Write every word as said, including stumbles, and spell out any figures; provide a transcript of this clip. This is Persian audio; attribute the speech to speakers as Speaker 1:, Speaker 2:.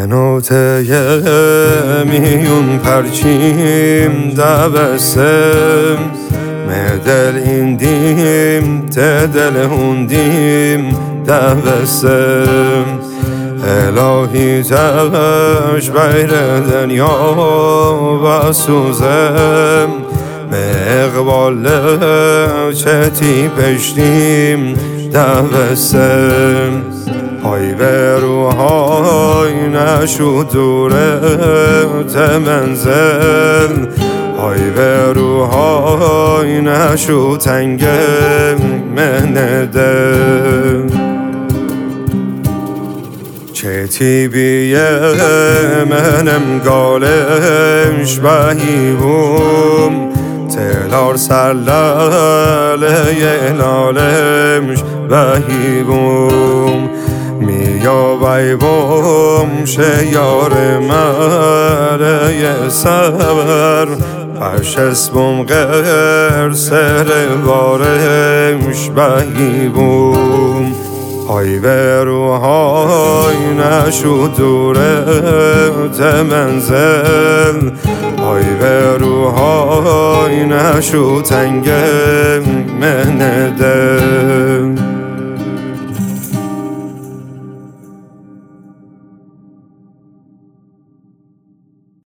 Speaker 1: منوته میون پرچیم دبستم مدل ایندیم تدل هوندیم دبستم الهی تبش بیر دنیا و سوزم به اقبال چتی پشتیم دبستم های به روهای نشو دوره تمنزل های به روهای نشو تنگ منده چتی بیه منم گالش بهی بوم تلار سرلاله نالمش بهی بوم میا بای بوم شیار مره سبر پش اسبم غیر سر بارمش بهی بوم های به روهای نشو دوره تمنزل های به روهای نشو تنگ منده